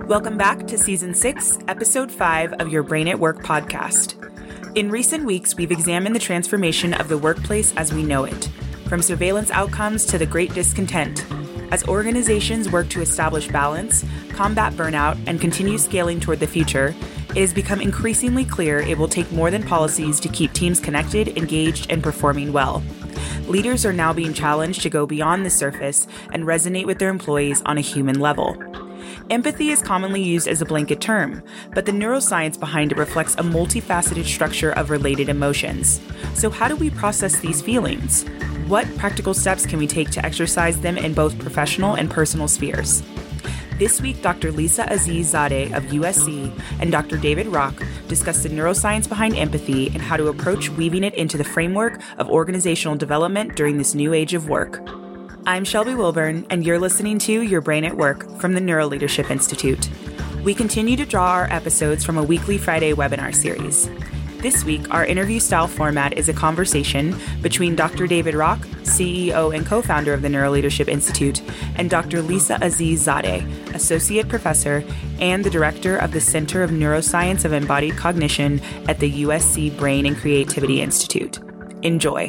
Welcome back to Season 6, Episode 5 of your Brain at Work podcast. In recent weeks, we've examined the transformation of the workplace as we know it, from surveillance outcomes to the great discontent. As organizations work to establish balance, combat burnout, and continue scaling toward the future, it has become increasingly clear it will take more than policies to keep teams connected, engaged, and performing well. Leaders are now being challenged to go beyond the surface and resonate with their employees on a human level. Empathy is commonly used as a blanket term, but the neuroscience behind it reflects a multifaceted structure of related emotions. So how do we process these feelings? What practical steps can we take to exercise them in both professional and personal spheres? This week, Dr. Lisa Aziz-Zadeh of USC and Dr. David Rock discuss the neuroscience behind empathy and how to approach weaving it into the framework of organizational development during this new age of work. I'm Shelby Wilburn, and you're listening to Your Brain at Work from the Neuroleadership Institute. We continue to draw our episodes from a weekly Friday webinar series. This week, our interview-style format is a conversation between Dr. David Rock, CEO and co-founder of the Neuroleadership Institute, and Dr. Lisa Aziz-Zadeh, Associate Professor and the Director of the Center of Neuroscience of Embodied Cognition at the USC Brain and Creativity Institute. Enjoy.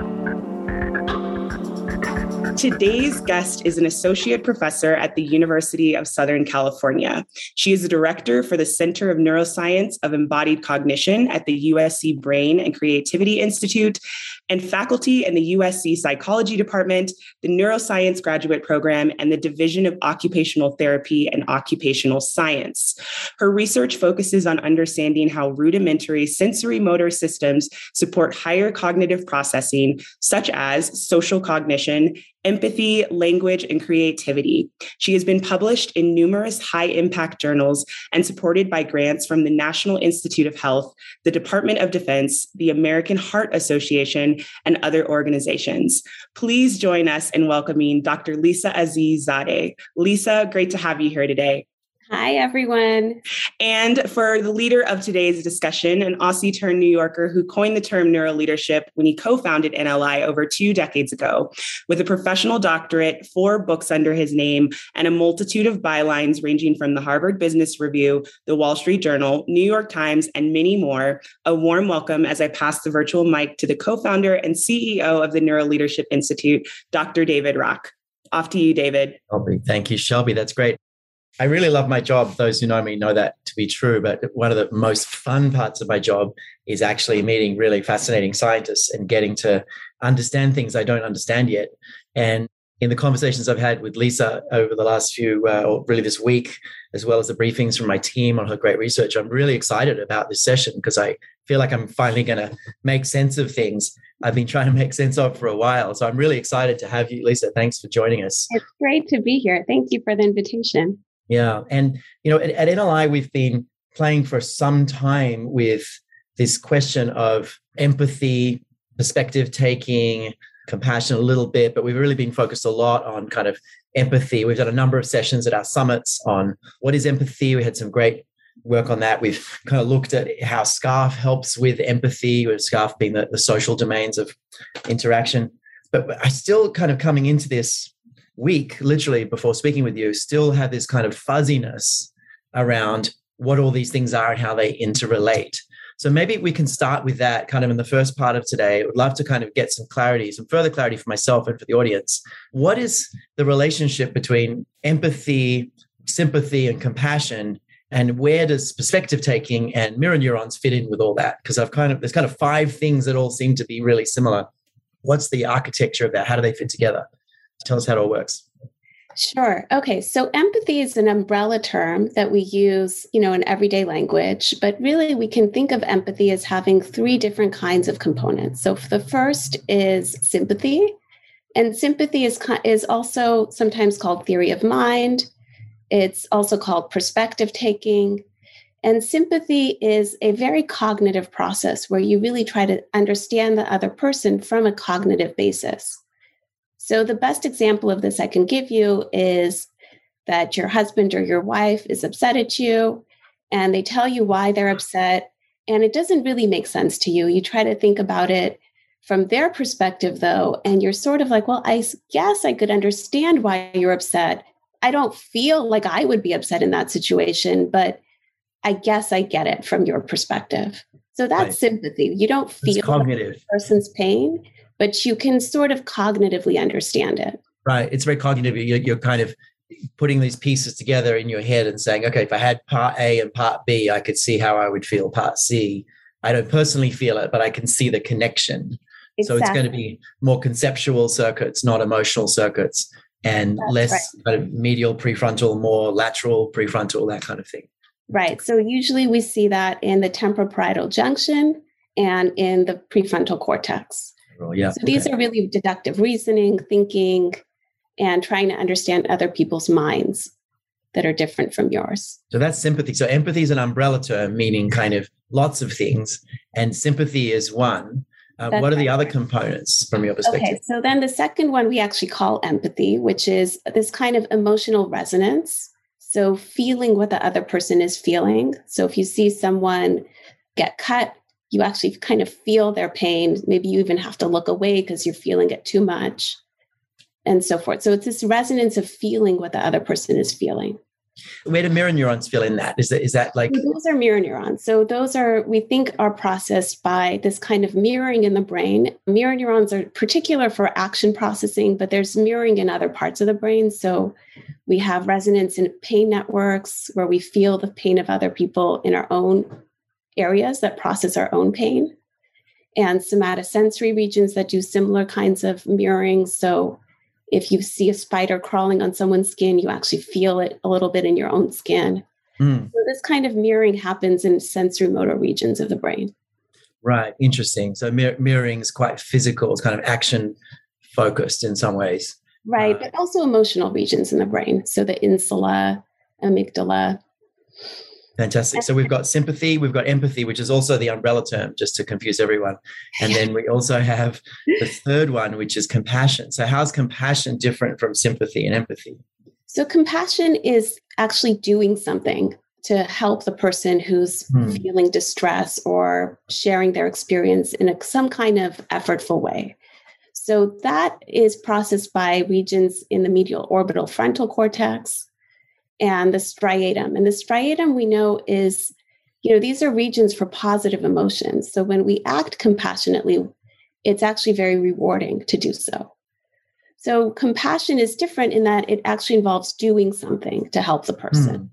Today's guest is an associate professor at the University of Southern California. She is the director for the Center of Neuroscience of Embodied Cognition at the USC Brain and Creativity Institute and faculty in the USC Psychology Department, the Neuroscience Graduate Program, and the Division of Occupational Therapy and Occupational Science. Her research focuses on understanding how rudimentary sensory motor systems support higher cognitive processing, such as social cognition, empathy, language, and creativity. She has been published in numerous high-impact journals and supported by grants from the National Institute of Health, the Department of Defense, the American Heart Association, and other organizations. Please join us in welcoming Dr. Lisa Aziz-Zadeh. Lisa, great to have you here today. Hi, everyone. And for the leader of today's discussion, an Aussie-turned New Yorker who coined the term neuroleadership when he co-founded NLI over 2 decades ago, with a professional doctorate, 4 books under his name, and a multitude of bylines ranging from the Harvard Business Review, the Wall Street Journal, New York Times, and many more. A warm welcome as I pass the virtual mic to the co-founder and CEO of the Neuroleadership Institute, Dr. David Rock. Off to you, David. Thank you, Shelby. That's great. I really love my job. Those who know me know that to be true. But one of the most fun parts of my job is actually meeting really fascinating scientists and getting to understand things I don't understand yet. And in the conversations I've had with Lisa over the last few, or really this week, as well as the briefings from my team on her great research, I'm really excited about this session because I feel like I'm finally going to make sense of things I've been trying to make sense of for a while. So I'm really excited to have you, Lisa. Thanks for joining us. It's great to be here. Thank you for the invitation. Yeah. And, at NLI, we've been playing for some time with this question of empathy, perspective taking, compassion a little bit, but we've really been focused a lot on kind of empathy. We've done a number of sessions at our summits on what is empathy. We had some great work on that. We've kind of looked at how SCARF helps with empathy, with SCARF being the social domains of interaction. But I still kind of coming into this week, literally before speaking with you, still have this kind of fuzziness around what all these things are and how they interrelate. So maybe we can start with that kind of in the first part of today. I would love to kind of get some further clarity for myself and for the audience. What is the relationship between empathy, sympathy, and compassion? And where does perspective taking and mirror neurons fit in with all that? Because there's kind of 5 things that all seem to be really similar. What's the architecture of that? How do they fit together? Tell us how it all works. Sure. Okay. So empathy is an umbrella term that we use, in everyday language, but really we can think of empathy as having 3 different kinds of components. So the first is sympathy, and sympathy is also sometimes called theory of mind. It's also called perspective taking. And sympathy is a very cognitive process where you really try to understand the other person from a cognitive basis. So the best example of this I can give you is that your husband or your wife is upset at you and they tell you why they're upset and it doesn't really make sense to you. You try to think about it from their perspective though, and you're sort of like, well, I guess I could understand why you're upset. I don't feel like I would be upset in that situation, but I guess I get it from your perspective. So that's Right. sympathy. You don't feel It's cognitive. the person's pain, but you can sort of cognitively understand it. Right. It's very cognitive. You're kind of putting these pieces together in your head and saying, okay, if I had part A and part B, I could see how I would feel part C. I don't personally feel it, but I can see the connection. Exactly. So it's going to be more conceptual circuits, not emotional circuits, and That's less right. kind of medial prefrontal, more lateral prefrontal, that kind of thing. Right. So usually we see that in the temporoparietal junction and in the prefrontal cortex. Well, yeah. So these are really deductive reasoning, thinking, and trying to understand other people's minds that are different from yours. So that's sympathy. So empathy is an umbrella term, meaning kind of lots of things, and sympathy is one. What are the other components from your perspective? Okay, so then the second one we actually call empathy, which is this kind of emotional resonance. So feeling what the other person is feeling. So if you see someone get cut, you actually kind of feel their pain. Maybe you even have to look away because you're feeling it too much, and so forth. So it's this resonance of feeling what the other person is feeling. Where do mirror neurons fill in that? Is that like... So those are mirror neurons. So those are, we think, are processed by this kind of mirroring in the brain. Mirror neurons are particular for action processing, but there's mirroring in other parts of the brain. So we have resonance in pain networks where we feel the pain of other people in our own areas that process our own pain, and somatosensory regions that do similar kinds of mirroring. So if you see a spider crawling on someone's skin, you actually feel it a little bit in your own skin. So this kind of mirroring happens in sensory motor regions of the brain. Right. Interesting. So mirroring is quite physical. It's kind of action focused in some ways. Right. But also emotional regions in the brain. So the insula, amygdala. Fantastic. So we've got sympathy, we've got empathy, which is also the umbrella term, just to confuse everyone. And then we also have the third one, which is compassion. So how's compassion different from sympathy and empathy? So compassion is actually doing something to help the person who's feeling distress or sharing their experience in some kind of effortful way. So that is processed by regions in the medial orbital frontal cortex and the striatum. And the striatum we know is, these are regions for positive emotions. So when we act compassionately, it's actually very rewarding to do so. So compassion is different in that it actually involves doing something to help the person.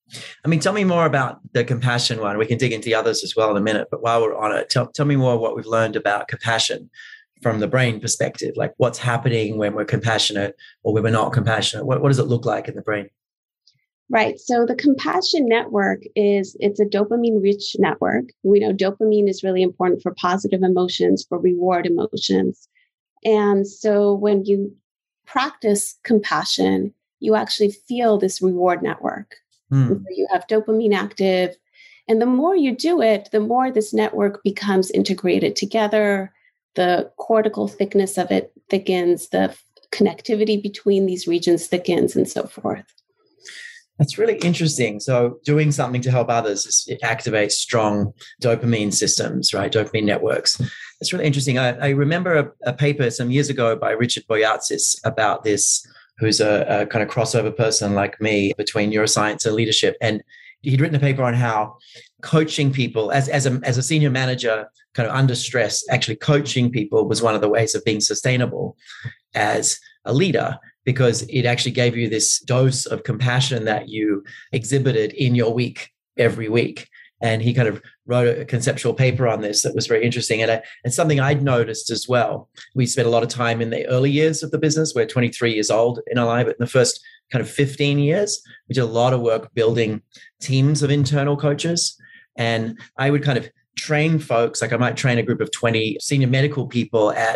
I mean, tell me more about the compassion one. We can dig into the others as well in a minute, but while we're on it, tell me more what we've learned about compassion from the brain perspective, like what's happening when we're compassionate or when we're not compassionate. What does it look like in the brain? Right. So the compassion network it's a dopamine-rich network. We know dopamine is really important for positive emotions, for reward emotions. And so when you practice compassion, you actually feel this reward network. So you have dopamine active. And the more you do it, the more this network becomes integrated together. The cortical thickness of it thickens, the connectivity between these regions thickens, and so forth. That's really interesting. So doing something to help others, it activates strong dopamine systems, right? Dopamine networks. That's really interesting. I remember a paper some years ago by Richard Boyatzis about this, who's a kind of crossover person like me between neuroscience and leadership. And he'd written a paper on how coaching people as a senior manager, kind of under stress, actually coaching people was one of the ways of being sustainable as a leader, because it actually gave you this dose of compassion that you exhibited in your week every week. And he kind of wrote a conceptual paper on this that was very interesting. And something I'd noticed as well. We spent a lot of time in the early years of the business. We're 23 years old in NLI, but in the first kind of 15 years, we did a lot of work building teams of internal coaches. And I would kind of train folks, like I might train a group of 20 senior medical people at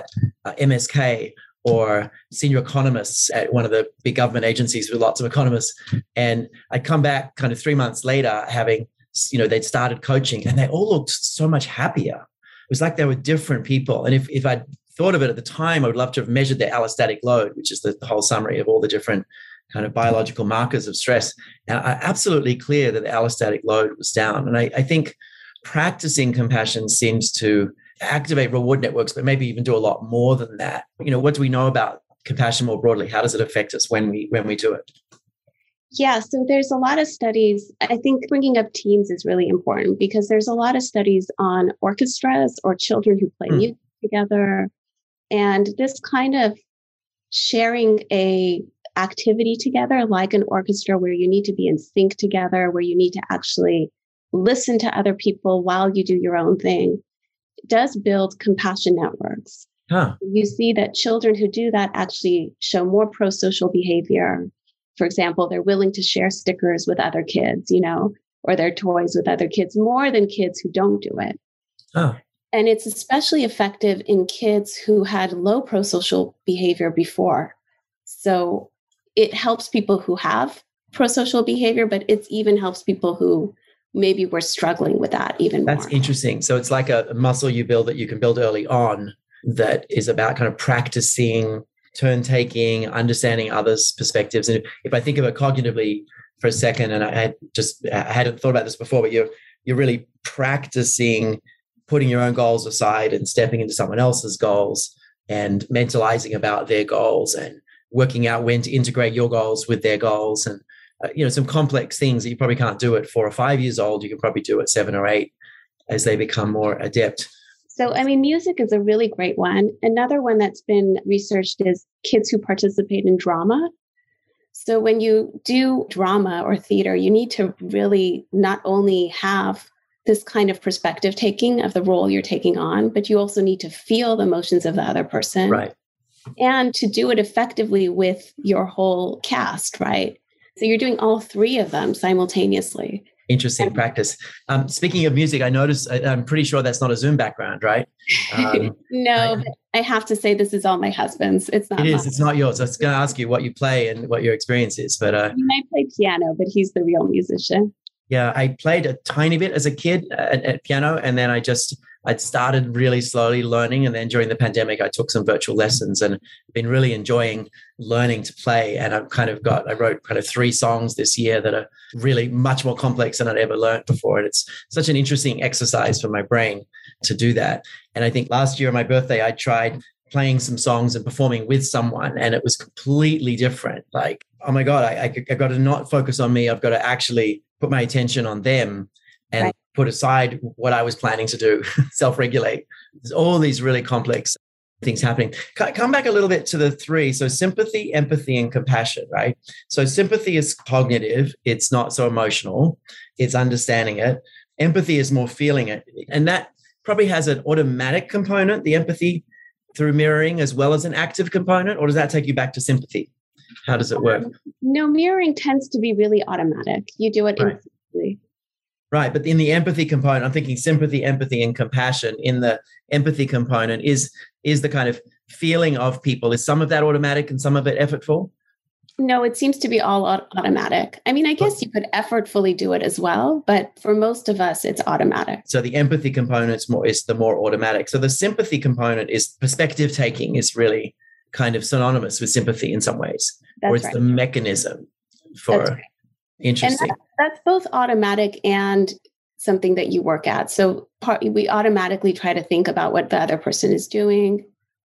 MSK, or senior economists at one of the big government agencies with lots of economists. And I'd come back kind of 3 months later having, they'd started coaching and they all looked so much happier. It was like they were different people. And if I'd thought of it at the time, I would love to have measured their allostatic load, which is the whole summary of all the different kind of biological markers of stress. And absolutely clear that the allostatic load was down. And I think practicing compassion seems to activate reward networks, but maybe even do a lot more than that. What do we know about compassion more broadly? How does it affect us when we do it? Yeah, so there's a lot of studies. I think bringing up teams is really important because there's a lot of studies on orchestras or children who play music together. And this kind of sharing a activity together, like an orchestra where you need to be in sync together, where you need to actually listen to other people while you do your own thing, does build compassion networks. You see that children who do that actually show more pro-social behavior. For example, they're willing to share stickers with other kids, or their toys with other kids more than kids who don't do it. And it's especially effective in kids who had low pro-social behavior before. So it helps people who have pro-social behavior, but it even helps people who maybe were struggling with that even more. That's interesting. So it's like a muscle you build that you can build early on that is about kind of practicing turn taking, understanding others' perspectives. And if I think of it cognitively for a second, and I hadn't thought about this before, but you're really practicing putting your own goals aside and stepping into someone else's goals and mentalizing about their goals and working out when to integrate your goals with their goals. And, some complex things that you probably can't do at 4 or 5 years old, you can probably do at 7 or 8 as they become more adept. So, music is a really great one. Another one that's been researched is kids who participate in drama. So when you do drama or theater, you need to really not only have this kind of perspective taking of the role you're taking on, but you also need to feel the emotions of the other person. Right. And to do it effectively with your whole cast, right? So you're doing all 3 of them simultaneously. Interesting practice. Speaking of music, I noticed, I'm pretty sure that's not a Zoom background, right? No, but I have to say this is all my husband's. It's not. It is. It's not yours. I was going to ask you what you play and what your experience is, but I play piano, but he's the real musician. Yeah, I played a tiny bit as a kid at piano, and then I'd started really slowly learning, and then during the pandemic, I took some virtual lessons and been really enjoying learning to play. And I wrote kind of 3 songs this year that are really much more complex than I'd ever learned before. And it's such an interesting exercise for my brain to do that. And I think last year on my birthday, I tried playing some songs and performing with someone, and it was completely different. Like, oh my God, I got to not focus on me. I've got to actually put my attention on them and put aside what I was planning to do, self-regulate. There's all these really complex things happening. Come back a little bit to the 3. So sympathy, empathy, and compassion, right? So sympathy is cognitive. It's not so emotional. It's understanding it. Empathy is more feeling it. And that probably has an automatic component, the empathy through mirroring, as well as an active component, or does that take you back to sympathy? How does it work? No, mirroring tends to be really automatic. You do it instantly. Right. But in the empathy component, I'm thinking sympathy, empathy, and compassion. In the empathy component is the kind of feeling of people. Is some of that automatic and some of it effortful? No, it seems to be all automatic. I guess you could effortfully do it as well, but for most of us, it's automatic. So the empathy component is the more automatic. So the sympathy component is perspective taking is really kind of synonymous with sympathy in some ways. That's or it's right. the mechanism for That's right. Interesting. And that's both automatic and something that you work at. So we automatically try to think about what the other person is doing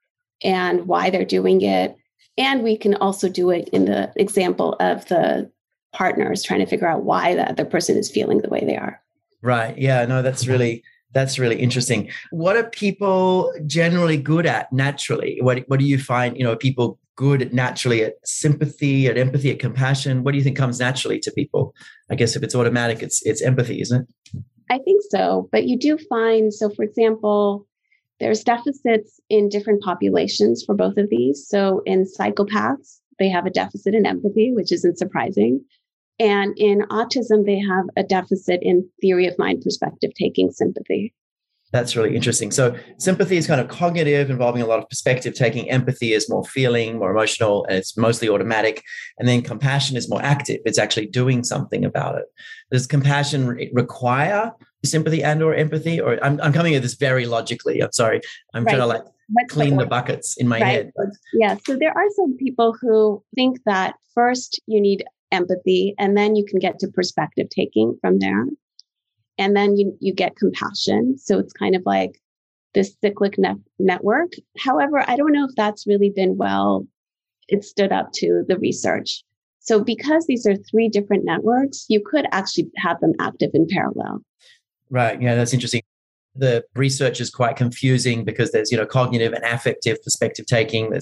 and why they're doing it. And we can also do it in the example of the partners trying to figure out why the other person is feeling the way they are. Right. Yeah, no, that's really interesting. What are people generally good at naturally? What do you find, are people good naturally at sympathy, at empathy, at compassion? What do you think comes naturally to people? I guess if it's automatic, it's empathy, isn't it? I think so. But you do find, so for example, there's deficits in different populations for both of these. So in psychopaths, they have a deficit in empathy, which isn't surprising. And in autism, they have a deficit in theory of mind, perspective taking, sympathy. That's really interesting. So sympathy is kind of cognitive, involving a lot of perspective taking. Empathy is more feeling, more emotional, and it's mostly automatic. And then compassion is more active. It's actually doing something about it. Does compassion require sympathy and or empathy? Or I'm coming at this very logically. I'm sorry. I'm trying to clean the buckets in my head. Yeah. So there are some people who think that first you need empathy, and then you can get to perspective taking from there. And then you get compassion. So it's kind of like this cyclic network. However, I don't know if that's really been it stood up to the research. So because these are three different networks, you could actually have them active in parallel. Right. Yeah, that's interesting. The research is quite confusing because there's, cognitive and affective perspective taking.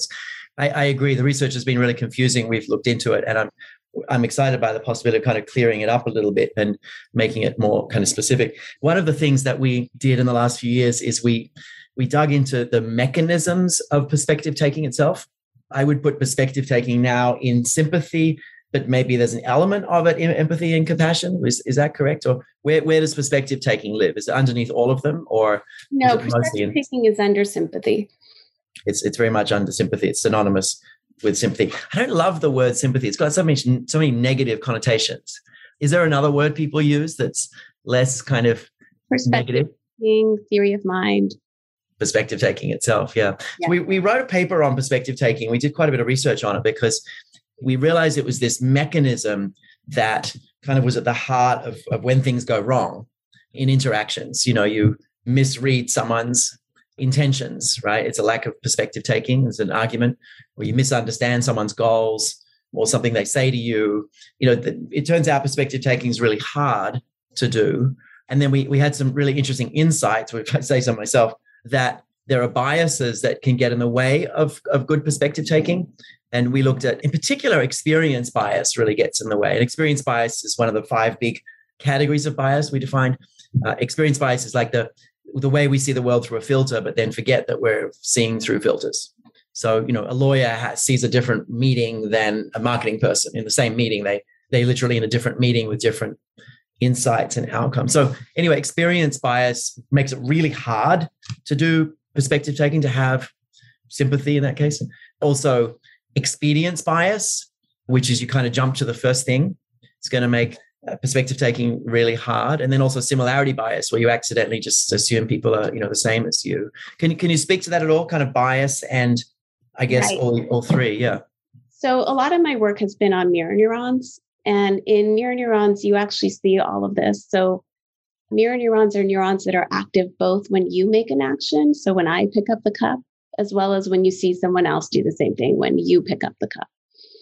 I agree. The research has been really confusing. We've looked into it, and I'm excited by the possibility of kind of clearing it up a little bit and making it more kind of specific. One of the things that we did in the last few years is we dug into the mechanisms of perspective taking itself. I would put perspective taking now in sympathy, but maybe there's an element of it in empathy and compassion. Is that correct? Or where does perspective taking live? Is it underneath all of them, or no? Perspective taking is under sympathy. It's very much under sympathy. It's synonymous with sympathy. I don't love the word sympathy. It's got so many negative connotations. Is there another word people use that's less kind of negative? Theory of mind. Perspective taking itself, yeah. So we wrote a paper on perspective taking. We did quite a bit of research on it because we realized it was this mechanism that kind of was at the heart of when things go wrong in interactions. You misread someone's intentions, right? It's a lack of perspective taking. It's an argument where you misunderstand someone's goals or something they say to you. It turns out perspective taking is really hard to do. And then we had some really interesting insights, if I say so myself, that there are biases that can get in the way of good perspective taking. And we looked at, in particular, experience bias really gets in the way. And experience bias is one of the 5 big categories of bias we defined. Experience bias is like the way we see the world through a filter, but then forget that we're seeing through filters. So, a lawyer sees a different meeting than a marketing person. In the same meeting, they literally in a different meeting with different insights and outcomes. So anyway, experience bias makes it really hard to do perspective taking, to have sympathy in that case. Also, expedience bias, which is you kind of jump to the first thing. It's going to make perspective taking really hard. And then also similarity bias, where you accidentally just assume people are, the same as you. Can you speak to that at all? Kind of bias and I guess all three. Yeah. So a lot of my work has been on mirror neurons. And in mirror neurons, you actually see all of this. So mirror neurons are neurons that are active both when you make an action. So when I pick up the cup, as well as when you see someone else do the same thing when you pick up the cup.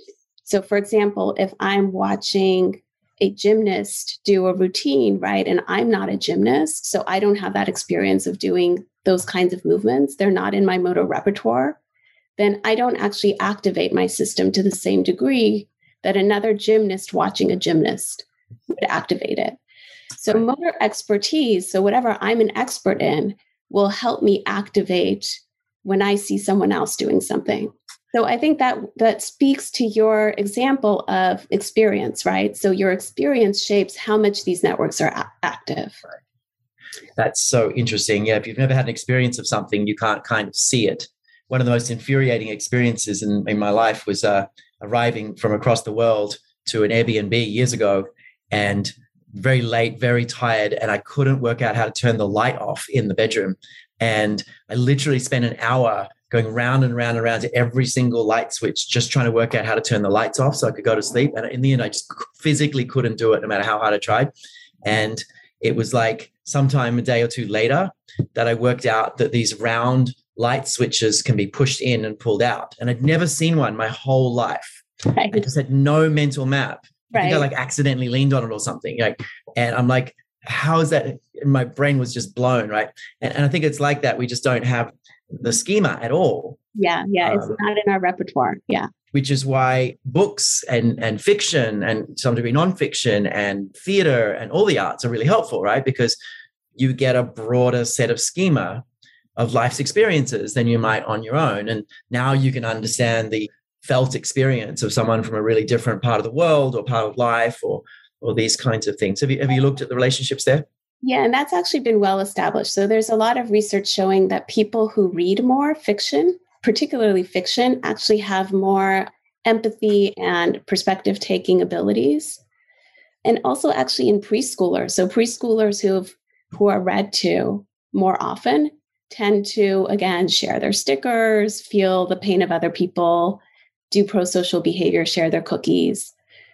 So for example, if I'm watching a gymnast do a routine, right, and I'm not a gymnast, so I don't have that experience of doing those kinds of movements, they're not in my motor repertoire, then I don't actually activate my system to the same degree that another gymnast watching a gymnast would activate it. So motor expertise, so whatever I'm an expert in, will help me activate when I see someone else doing something. So I think that speaks to your example of experience, right? So your experience shapes how much these networks are active. That's so interesting. Yeah, if you've never had an experience of something, you can't kind of see it. One of the most infuriating experiences in my life was arriving from across the world to an Airbnb years ago, and very late, very tired, and I couldn't work out how to turn the light off in the bedroom. And I literally spent an hour going round and round and round to every single light switch, just trying to work out how to turn the lights off so I could go to sleep. And in the end, I just physically couldn't do it no matter how hard I tried. And it was like sometime a day or two later that I worked out that these round light switches can be pushed in and pulled out. And I'd never seen one my whole life. Right. I just had no mental map. I think I like accidentally leaned on it or something. And I'm like, how is that? And my brain was just blown, right? And I think it's like that. We just don't have the schema at all. Yeah. It's not in our repertoire. Yeah. Which is why books and fiction and to some degree nonfiction and theater and all the arts are really helpful, right? Because you get a broader set of schema of life's experiences than you might on your own. And now you can understand the felt experience of someone from a really different part of the world or part of life or these kinds of things. Have you looked at the relationships there? Yeah, and that's actually been well established. So there's a lot of research showing that people who read more fiction, particularly fiction, actually have more empathy and perspective taking abilities. And also actually in preschoolers. So preschoolers who are read to more often tend to, again, share their stickers, feel the pain of other people, do pro-social behavior, share their cookies.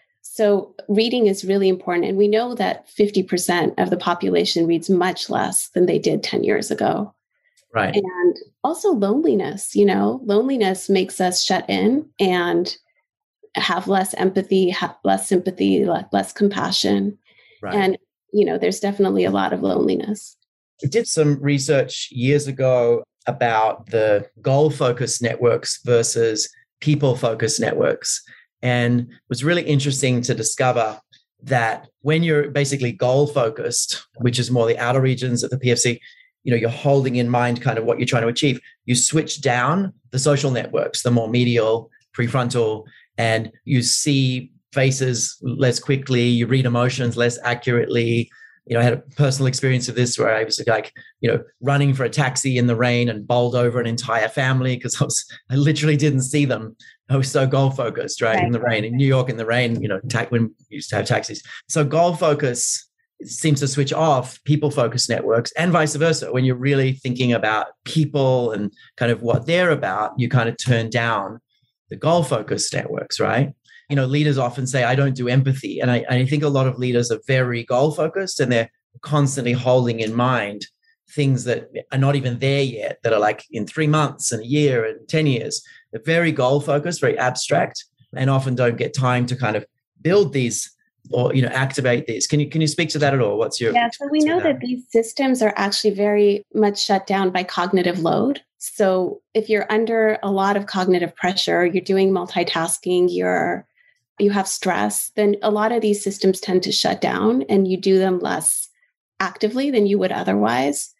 So reading is really important. And we know that 50% of the population reads much less than they did 10 years ago. Right. And also loneliness, loneliness makes us shut in. And have less empathy, have less sympathy, less compassion. Right. And, there's definitely a lot of loneliness. I did some research years ago about the goal-focused networks versus people-focused networks. And it was really interesting to discover that when you're basically goal-focused, which is more the outer regions of the PFC, you're holding in mind kind of what you're trying to achieve. You switch down the social networks, the more medial, prefrontal, and you see faces less quickly, you read emotions less accurately. I had a personal experience of this where I was running for a taxi in the rain and bowled over an entire family because I literally didn't see them. I was so goal focused, right? In the rain, in New York, in the rain, when we used to have taxis. So goal focus seems to switch off people focused networks and vice versa. When you're really thinking about people and kind of what they're about, you kind of turn down the goal focused networks, right? Leaders often say, I don't do empathy. And I think a lot of leaders are very goal focused and they're constantly holding in mind things that are not even there yet, that are like in 3 months and a year and 10 years. They're very goal focused, very abstract, and often don't get time to kind of build these or, activate these. Can you speak to that at all? What's your... Yeah, so we know that these systems are actually very much shut down by cognitive load. So if you're under a lot of cognitive pressure, you're doing multitasking, you have stress, then a lot of these systems tend to shut down and you do them less actively than you would otherwise.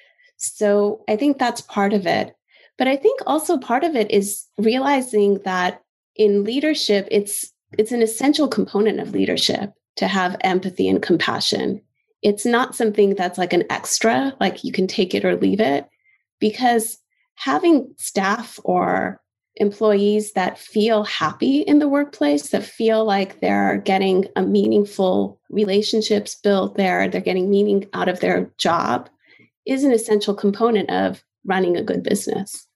So I think that's part of it. But I think also part of it is realizing that in leadership, it's an essential component of leadership to have empathy and compassion. It's not something that's like an extra, like you can take it or leave it, because having staff or employees that feel happy in the workplace, that feel like they're getting a meaningful relationships built there, they're getting meaning out of their job, is an essential component of running a good business.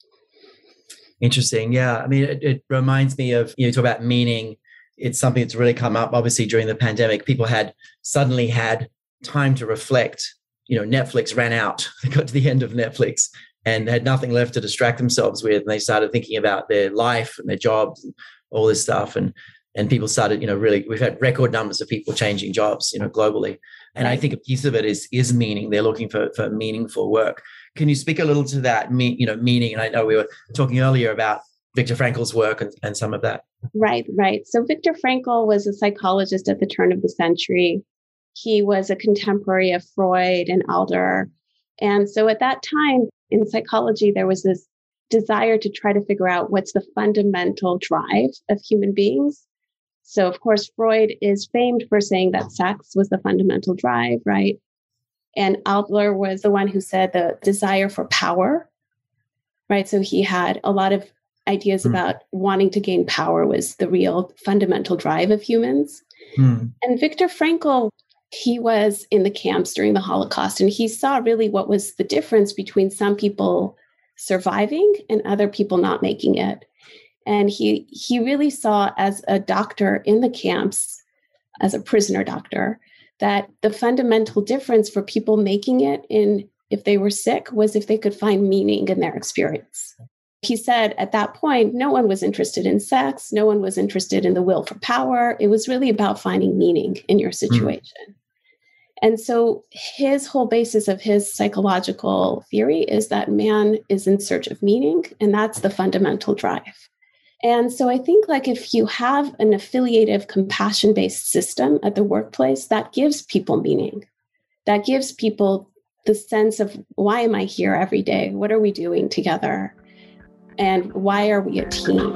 Interesting. Yeah. I mean, it reminds me of, you talk about meaning. It's something that's really come up, obviously, during the pandemic. People suddenly had time to reflect. Netflix ran out. They got to the end of Netflix and had nothing left to distract themselves with. And they started thinking about their life and their jobs and all this stuff. And people started, really, we've had record numbers of people changing jobs, globally. And I think a piece of it is meaning. They're looking for meaningful work. Can you speak a little to that, meaning? And I know we were talking earlier about Viktor Frankl's work and some of that. Right. So Viktor Frankl was a psychologist at the turn of the century. He was a contemporary of Freud and Adler. And so at that time in psychology, there was this desire to try to figure out what's the fundamental drive of human beings. So, of course, Freud is famed for saying that sex was the fundamental drive, right? And Adler was the one who said the desire for power, right? So he had a lot of ideas about wanting to gain power was the real fundamental drive of humans. And Viktor Frankl, he was in the camps during the Holocaust, and he saw really what was the difference between some people surviving and other people not making it. And he really saw, as a doctor in the camps, as a prisoner doctor, that the fundamental difference for people making it if they were sick was if they could find meaning in their experience. He said at that point, no one was interested in sex. No one was interested in the will for power. It was really about finding meaning in your situation. And so his whole basis of his psychological theory is that man is in search of meaning, and that's the fundamental drive. And so I think if you have an affiliative, compassion-based system at the workplace, that gives people meaning. That gives people the sense of, why am I here every day? What are we doing together? And why are we a team?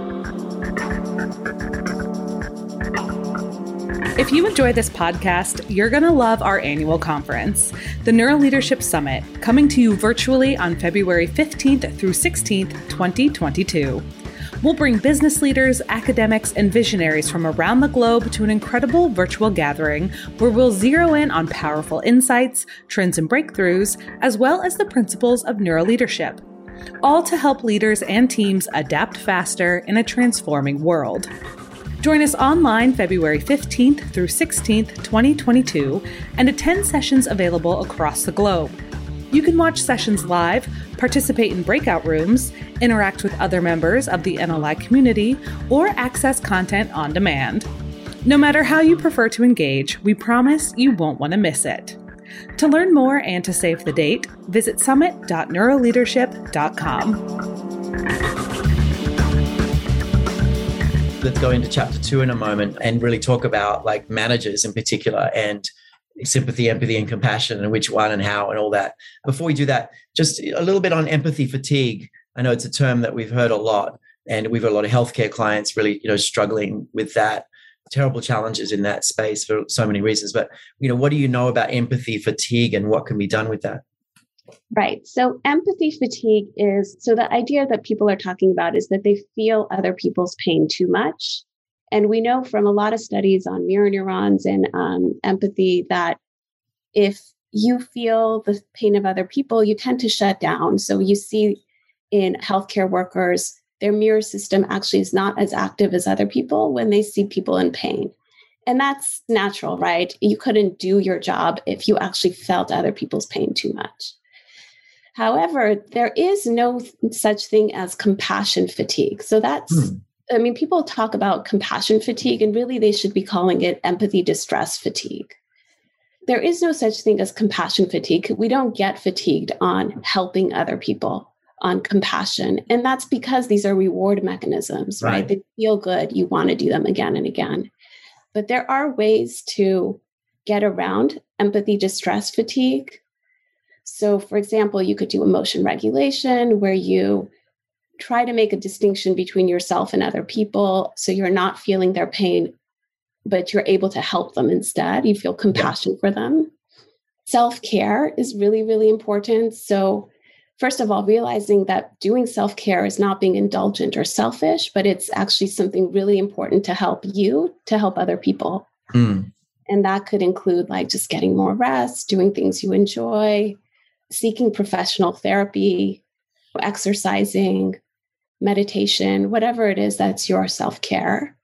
If you enjoy this podcast, you're going to love our annual conference, the Neuroleadership Summit, coming to you virtually on February 15th through 16th, 2022. We'll bring business leaders, academics, and visionaries from around the globe to an incredible virtual gathering where we'll zero in on powerful insights, trends, and breakthroughs, as well as the principles of neuroleadership, all to help leaders and teams adapt faster in a transforming world. Join us online February 15th through 16th, 2022, and attend sessions available across the globe. You can watch sessions live, participate in breakout rooms, interact with other members of the NLI community, or access content on demand. No matter how you prefer to engage, we promise you won't want to miss it. To learn more and to save the date, visit summit.neuroleadership.com. Let's go into chapter 2 in a moment and really talk about like managers in particular and sympathy, empathy, and compassion, and which one and how and all that. Before we do that, just a little bit on empathy fatigue. I know it's a term that we've heard a lot, and we've got a lot of healthcare clients really, struggling with that. Terrible challenges in that space for so many reasons. But, what do you know about empathy fatigue and what can be done with that? Right. So empathy fatigue so the idea that people are talking about is that they feel other people's pain too much. And we know from a lot of studies on mirror neurons and empathy that if you feel the pain of other people, you tend to shut down. So you see in healthcare workers, their mirror system actually is not as active as other people when they see people in pain. And that's natural, right? You couldn't do your job if you actually felt other people's pain too much. However, there is no such thing as compassion fatigue. So people talk about compassion fatigue, and really they should be calling it empathy distress fatigue. There is no such thing as compassion fatigue. We don't get fatigued on helping other people, on compassion. And that's because these are reward mechanisms, right? They feel good. You want to do them again and again. But there are ways to get around empathy distress fatigue. So, for example, you could do emotion regulation, where you try to make a distinction between yourself and other people. So you're not feeling their pain, but you're able to help them instead. You feel compassion for them. Self-care is really, really important. So first of all, realizing that doing self-care is not being indulgent or selfish, but it's actually something really important to help you, to help other people. And that could include like just getting more rest, doing things you enjoy, seeking professional therapy, exercising, meditation, whatever it is, that's your self-care.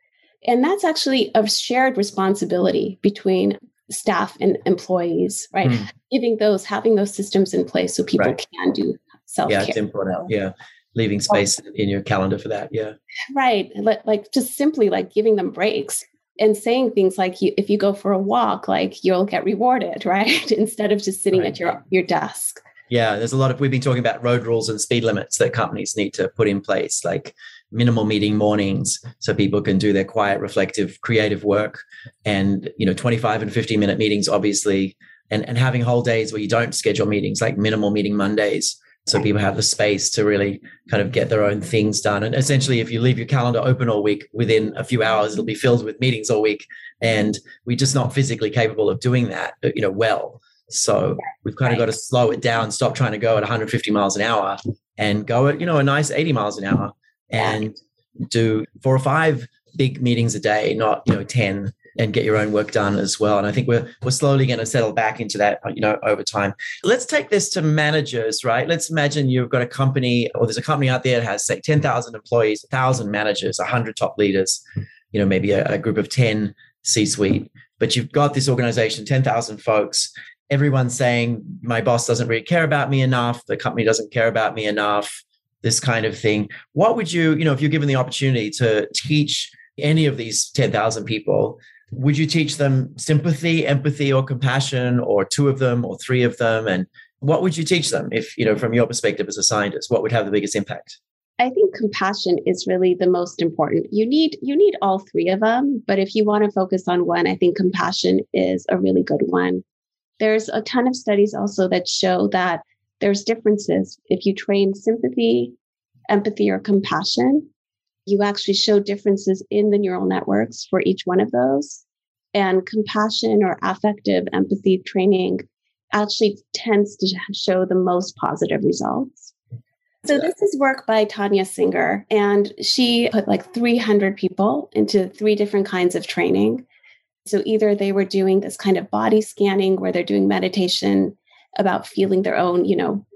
And that's actually a shared responsibility between staff and employees, right? Having those systems in place so people can do self-care. Yeah, it's important. Yeah. Leaving space in your calendar for that. Yeah. Right. Like just simply like giving them breaks and saying things like, if you go for a walk, like you'll get rewarded, right? Instead of just sitting at your desk. Yeah. There's we've been talking about road rules and speed limits that companies need to put in place, like minimal meeting mornings so people can do their quiet, reflective, creative work, and 25 and 50-minute meetings, obviously, and having whole days where you don't schedule meetings, like minimal meeting Mondays, so people have the space to really kind of get their own things done. And essentially, if you leave your calendar open all week, within a few hours it'll be filled with meetings all week, and we're just not physically capable of doing that well. So we've kind of got to slow it down, stop trying to go at 150 miles an hour and go at a nice 80 miles an hour. And do 4 or 5 big meetings a day, not 10, and get your own work done as well. And I think we're slowly going to settle back into that, over time. Let's take this to managers, right? Let's imagine you've got a company, or there's a company out there that has, say, 10,000 employees, 1,000 managers, 100 top leaders, maybe a group of 10 C-suite. But you've got this organization, 10,000 folks. Everyone's saying, my boss doesn't really care about me enough. The company doesn't care about me enough. This kind of thing. What would you, if you're given the opportunity to teach any of these 10,000 people, would you teach them sympathy, empathy, or compassion, or 2 of them, or 3 of them? And what would you teach them if, from your perspective as a scientist, what would have the biggest impact? I think compassion is really the most important. You need all 3 of them, but if you want to focus on one, I think compassion is a really good one. There's a ton of studies also that show that there's differences. If you train sympathy, empathy, or compassion, you actually show differences in the neural networks for each one of those. And compassion or affective empathy training actually tends to show the most positive results. So this is work by Tanya Singer, and she put like 300 people into 3 different kinds of training. So either they were doing this kind of body scanning where they're doing meditation about feeling their own,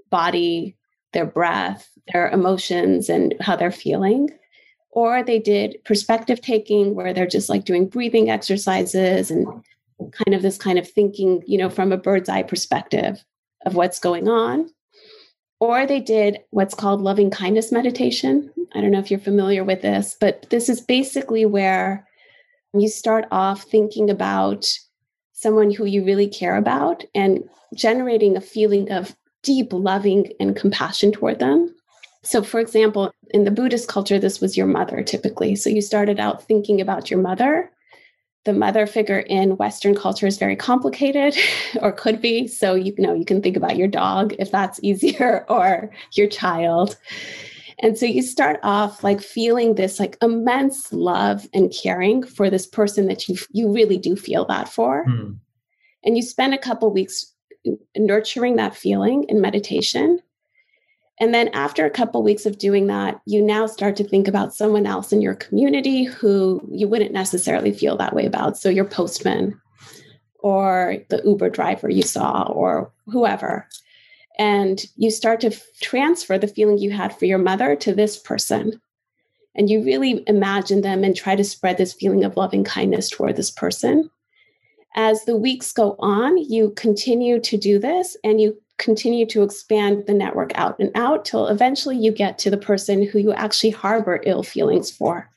body, their breath, their emotions, and how they're feeling. Or they did perspective taking where they're just like doing breathing exercises and kind of this kind of thinking, from a bird's eye perspective of what's going on. or they did what's called loving kindness meditation. I don't know if you're familiar with this, but this is basically where you start off thinking about someone who you really care about and generating a feeling of deep loving and compassion toward them. So, for example, in the Buddhist culture, this was your mother typically. So you started out thinking about your mother. The mother figure in Western culture is very complicated, or could be. So, you can think about your dog if that's easier, or your child. And so you start off like feeling this like immense love and caring for this person that you really do feel that for. Mm. And you spend a couple weeks nurturing that feeling in meditation. And then after a couple of weeks of doing that, you now start to think about someone else in your community who you wouldn't necessarily feel that way about. So your postman or the Uber driver you saw or whoever. And you start to transfer the feeling you had for your mother to this person. And you really imagine them and try to spread this feeling of loving kindness toward this person. As the weeks go on, you continue to do this and you continue to expand the network out and out till eventually you get to the person who you actually harbor ill feelings for.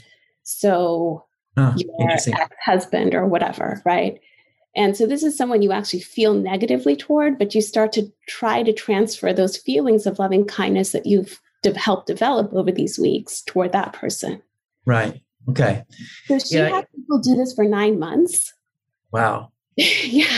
So your ex-husband or whatever, right? And so this is someone you actually feel negatively toward, but you start to try to transfer those feelings of loving kindness that you've helped develop over these weeks toward that person. Right. Okay. So she had people do this for 9 months. Wow. Yeah.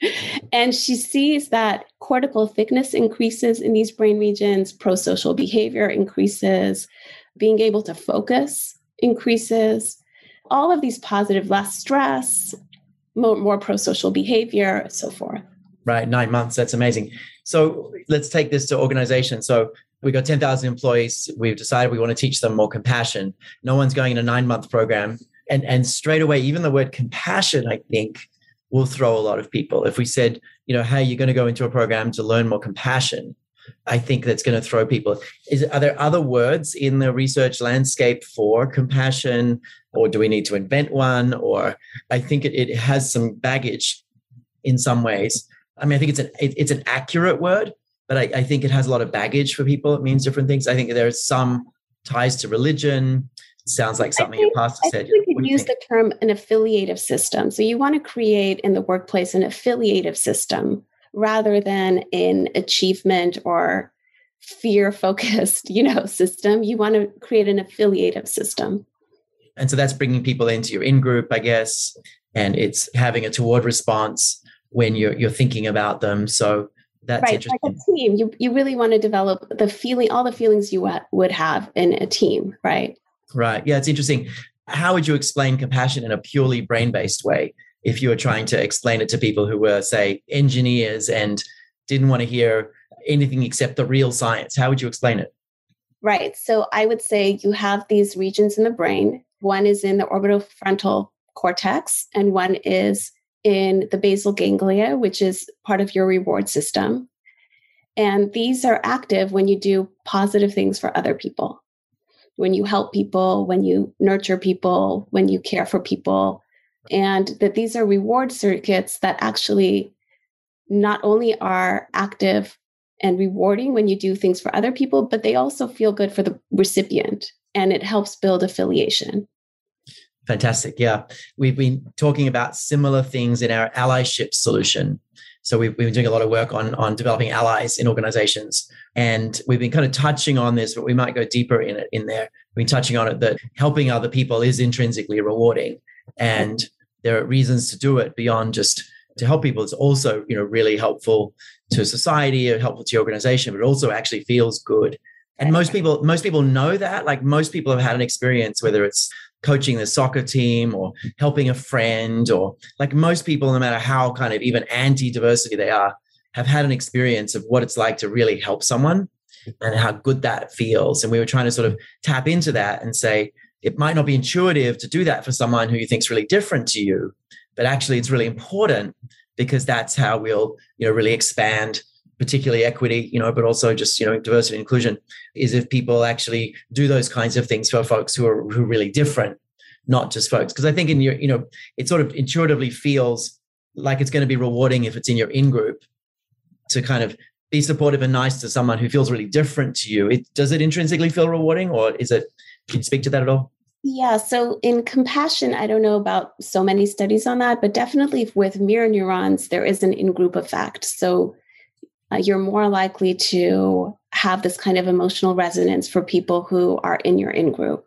And she sees that cortical thickness increases in these brain regions, pro-social behavior increases, being able to focus increases, all of these positive, less stress, more pro-social behavior, so forth. Right. 9 months. That's amazing. So let's take this to organization. So we got 10,000 employees. We've decided we want to teach them more compassion. No one's going in a 9-month program. And straight away, even the word compassion, I think, will throw a lot of people. If we said, hey, you're going to go into a program to learn more compassion, I think that's going to throw people. Are there other words in the research landscape for compassion, or do we need to invent one? Or I think it has some baggage in some ways. I mean, I think it's an accurate word, but I think it has a lot of baggage for people. It means different things. I think there's some ties to religion. It sounds like something your pastor said. We could use the term an affiliative system. So you want to create in the workplace an affiliative system rather than an achievement or fear-focused, system. You want to create an affiliative system. And so that's bringing people into your in-group, I guess, and it's having a toward response when you're thinking about them. So that's right, interesting. like a team, you really want to develop all the feelings you would have in a team, right? Right. Yeah, it's interesting. How would you explain compassion in a purely brain-based way if you were trying to explain it to people who were, say, engineers and didn't want to hear anything except the real science? How would you explain it? Right. So I would say you have these regions in the brain. One is in the orbitofrontal cortex, and one is in the basal ganglia, which is part of your reward system. And these are active when you do positive things for other people. When you help people, when you nurture people, when you care for people, and that these are reward circuits that actually not only are active and rewarding when you do things for other people, but they also feel good for the recipient, and it helps build affiliation. Fantastic. Yeah. We've been talking about similar things in our allyship solution. So we've been doing a lot of work on developing allies in organizations. And we've been kind of touching on this, but we might go deeper in there. We've been touching on it that helping other people is intrinsically rewarding. And there are reasons to do it beyond just to help people. It's also, really helpful to society or helpful to your organization, but it also actually feels good. And most people know that. Like most people have had an experience, whether it's coaching the soccer team or helping a friend, or like most people, no matter how kind of even anti-diversity they are, have had an experience of what it's like to really help someone and how good that feels. And we were trying to sort of tap into that and say, it might not be intuitive to do that for someone who you think is really different to you, but actually it's really important because that's how we'll, really expand, particularly equity, but also just, diversity and inclusion, is if people actually do those kinds of things for folks who are really different, not just folks. Because I think in your, it sort of intuitively feels like it's going to be rewarding if it's in your in-group to kind of be supportive and nice to someone who feels really different to you, does it intrinsically feel rewarding, or can you speak to that at all? Yeah. So in compassion, I don't know about so many studies on that, but definitely with mirror neurons, there is an in-group effect. So you're more likely to have this kind of emotional resonance for people who are in your in-group.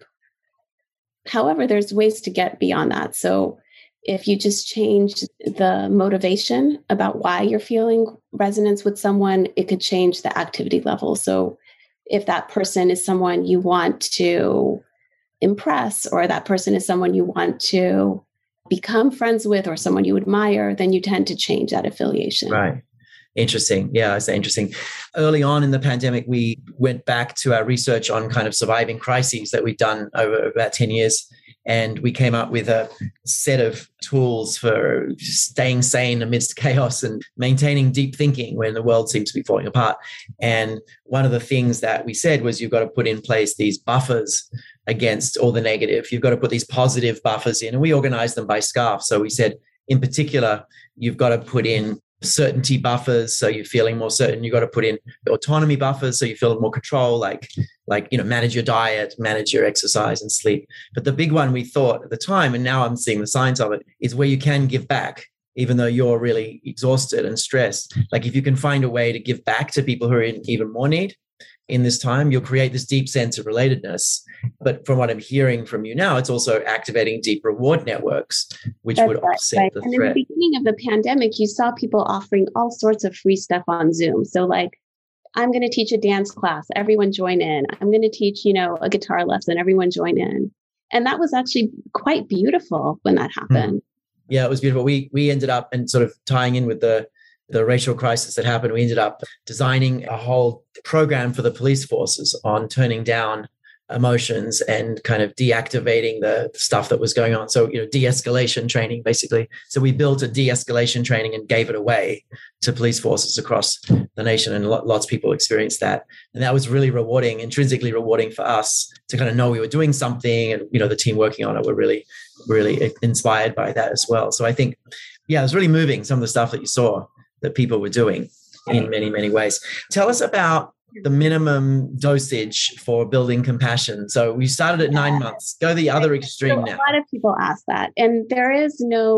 However, there's ways to get beyond that. So if you just change the motivation about why you're feeling resonance with someone, it could change the activity level. So if that person is someone you want to impress, or that person is someone you want to become friends with, or someone you admire, then you tend to change that affiliation. Right. Interesting. Yeah, it's interesting. Early on in the pandemic, we went back to our research on kind of surviving crises that we've done over about 10 years. And we came up with a set of tools for staying sane amidst chaos and maintaining deep thinking when the world seems to be falling apart. And one of the things that we said was you've got to put in place these buffers against all the negative. You've got to put these positive buffers in. And we organized them by SCARF. So we said, in particular, you've got to put in certainty buffers, so you're feeling more certain. You've got to put in autonomy buffers, so you feel more control, like manage your diet, manage your exercise and sleep. But the big one we thought at the time, and now I'm seeing the science of it, is where you can give back, even though you're really exhausted and stressed. Like if you can find a way to give back to people who are in even more need in this time, you'll create this deep sense of relatedness. But from what I'm hearing from you now, it's also activating deep reward networks, which would offset the threat. And in the beginning of the pandemic, you saw people offering all sorts of free stuff on Zoom. So like, I'm going to teach a dance class, everyone join in. I'm going to teach, a guitar lesson, everyone join in. And that was actually quite beautiful when that happened. Yeah, it was beautiful. We ended up, and sort of tying in with the racial crisis that happened, we ended up designing a whole program for the police forces on turning down emotions and kind of deactivating the stuff that was going on. So, de-escalation training, basically. So we built a de-escalation training and gave it away to police forces across the nation. And lots of people experienced that. And that was really rewarding, intrinsically rewarding for us to kind of know we were doing something. And, the team working on it were really, really inspired by that as well. So I think, it was really moving, some of the stuff that you saw that people were doing in many, many ways. Tell us about the minimum dosage for building compassion. So we started at 9 months. Go the other extreme now. A lot of people ask that. And there is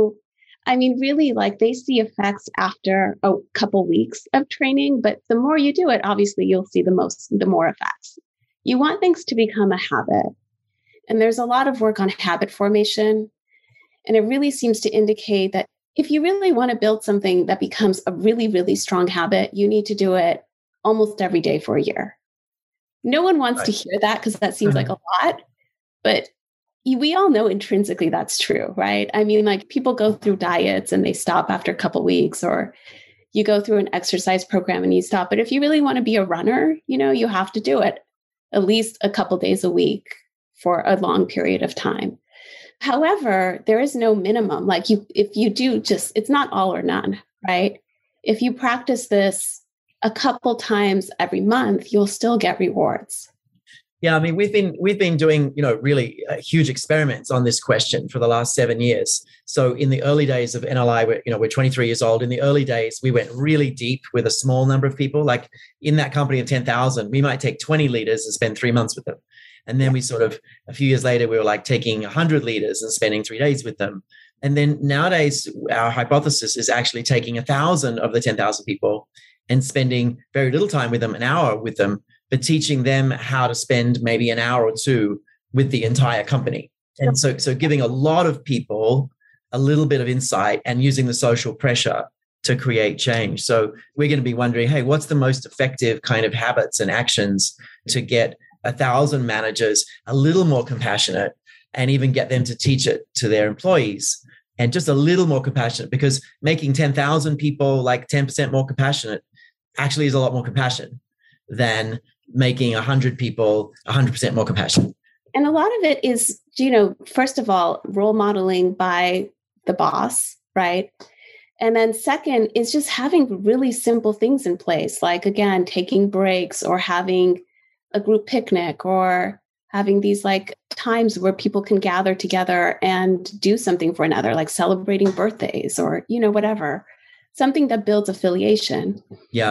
really, like they see effects after a couple weeks of training, but the more you do it, obviously you'll see the more effects. You want things to become a habit. And there's a lot of work on habit formation. And it really seems to indicate that if you really want to build something that becomes a really, really strong habit, you need to do it almost every day for a year. No one wants to hear that because that seems like a lot, but we all know intrinsically that's true, right? I mean, like people go through diets and they stop after a couple weeks, or you go through an exercise program and you stop. But if you really want to be a runner, you have to do it at least a couple days a week for a long period of time. However, there is no minimum. Like if you do it's not all or none, right? If you practice this a couple times every month, you'll still get rewards. Yeah, I mean, we've been doing, really huge experiments on this question for the last 7 years. So in the early days of NLI, we're 23 years old. In the early days, we went really deep with a small number of people. Like in that company of 10,000, we might take 20 leaders and spend 3 months with them. And then we sort of, a few years later, we were like taking 100 leaders and spending 3 days with them. And then nowadays, our hypothesis is actually taking 1,000 of the 10,000 people and spending very little time with them, an hour with them, but teaching them how to spend maybe an hour or two with the entire company. And so giving a lot of people a little bit of insight and using the social pressure to create change. So we're going to be wondering, hey, what's the most effective kind of habits and actions to get 1,000 managers a little more compassionate and even get them to teach it to their employees and just a little more compassionate, because making 10,000 people like 10% more compassionate actually is a lot more compassion than making 100 people 100% more compassionate. And a lot of it is, first of all, role modeling by the boss, right? And then second is just having really simple things in place, like, again, taking breaks or having a group picnic or having these like times where people can gather together and do something for another, like celebrating birthdays or, whatever, something that builds affiliation. Yeah.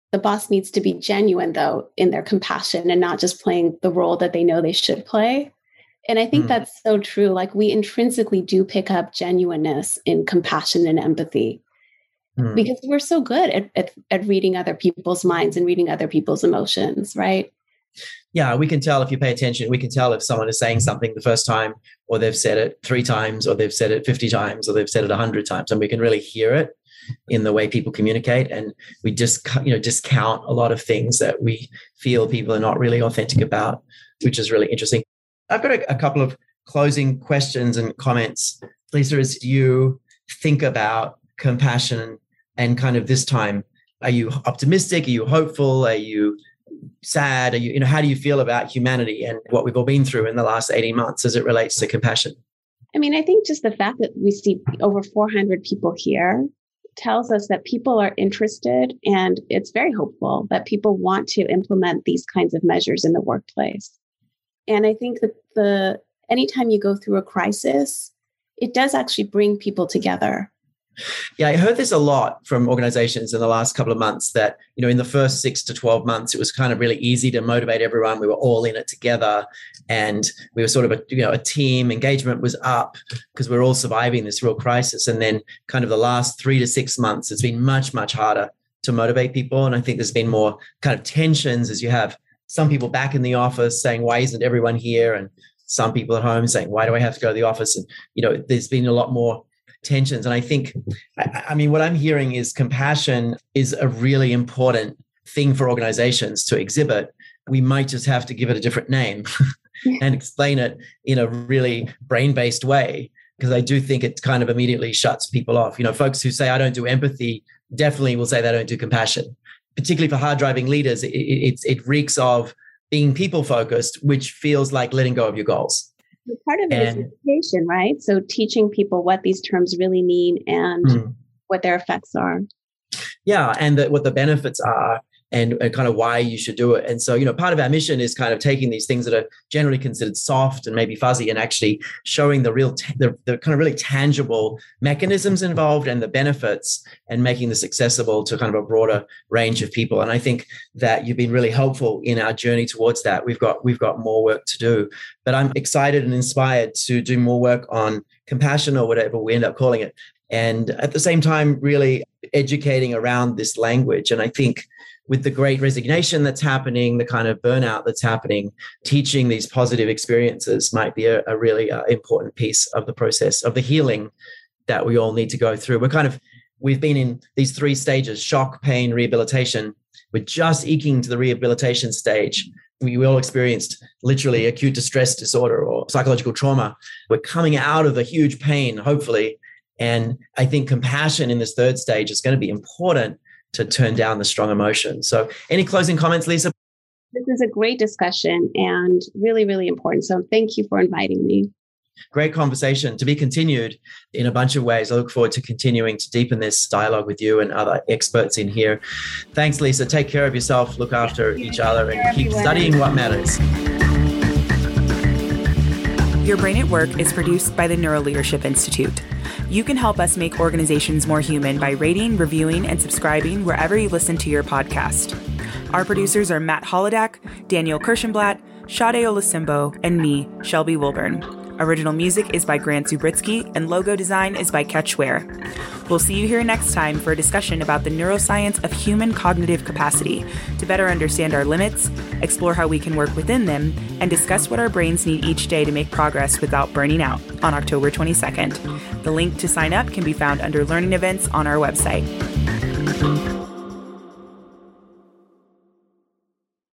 The boss needs to be genuine, though, in their compassion and not just playing the role that they know they should play. And I think that's so true. Like, we intrinsically do pick up genuineness in compassion and empathy because we're so good at reading other people's minds and reading other people's emotions, right? Yeah, we can tell if you pay attention. We can tell if someone is saying something the first time, or they've said it 3 times, or they've said it 50 times, or they've said it 100 times. And we can really hear it in the way people communicate. And we discount a lot of things that we feel people are not really authentic about, which is really interesting. I've got a couple of closing questions and comments. Lisa, as you think about compassion and kind of this time, are you optimistic? Are you hopeful? Are you sad? Are you, how do you feel about humanity and what we've all been through in the last 18 months as it relates to compassion? I mean, I think just the fact that we see over 400 people here tells us that people are interested, and it's very hopeful that people want to implement these kinds of measures in the workplace. And I think that anytime you go through a crisis, it does actually bring people together. Yeah, I heard this a lot from organizations in the last couple of months that, in the first 6 to 12 months, it was kind of really easy to motivate everyone. We were all in it together, and we were sort of a team. Engagement was up because we're all surviving this real crisis. And then kind of the last 3 to 6 months, it's been much, much harder to motivate people. And I think there's been more kind of tensions as you have some people back in the office saying, why isn't everyone here? And some people at home saying, why do I have to go to the office? And, there's been a lot more tensions. And I think, what I'm hearing is compassion is a really important thing for organizations to exhibit. We might just have to give it a different name and explain it in a really brain-based way, because I do think it kind of immediately shuts people off. Folks who say, I don't do empathy, definitely will say they don't do compassion. Particularly for hard-driving leaders, it reeks of being people-focused, which feels like letting go of your goals. Part of it is education, right? So teaching people what these terms really mean and what their effects are. Yeah, and what the benefits are and kind of why you should do it. And so, part of our mission is kind of taking these things that are generally considered soft and maybe fuzzy and actually showing the real, the kind of really tangible mechanisms involved and the benefits, and making this accessible to kind of a broader range of people. And I think that you've been really helpful in our journey towards that. We've got more work to do, but I'm excited and inspired to do more work on compassion, or whatever we end up calling it. And at the same time, really educating around this language. And I think with the great resignation that's happening, the kind of burnout that's happening, teaching these positive experiences might be a really important piece of the process of the healing that we all need to go through. We've been in these 3 stages: shock, pain, rehabilitation. We're just eking to the rehabilitation stage. We all experienced literally acute distress disorder or psychological trauma. We're coming out of the huge pain, hopefully. And I think compassion in this 3rd stage is going to be important to turn down the strong emotions. So any closing comments, Lisa? This is a great discussion and really, really important. So thank you for inviting me. Great conversation to be continued in a bunch of ways. I look forward to continuing to deepen this dialogue with you and other experts in here. Thanks, Lisa. Take care of yourself, look after each other, and keep studying what matters. Your Brain at Work is produced by the NeuroLeadership Institute. You can help us make organizations more human by rating, reviewing, and subscribing wherever you listen to your podcast. Our producers are Matt Holodak, Daniel Kirschenblatt, Sade Olasimbo, and me, Shelby Wilburn. Original music is by Grant Zubritsky, and logo design is by Ketch Ware. We'll see you here next time for a discussion about the neuroscience of human cognitive capacity to better understand our limits, explore how we can work within them, and discuss what our brains need each day to make progress without burning out on October 22nd. The link to sign up can be found under Learning Events on our website.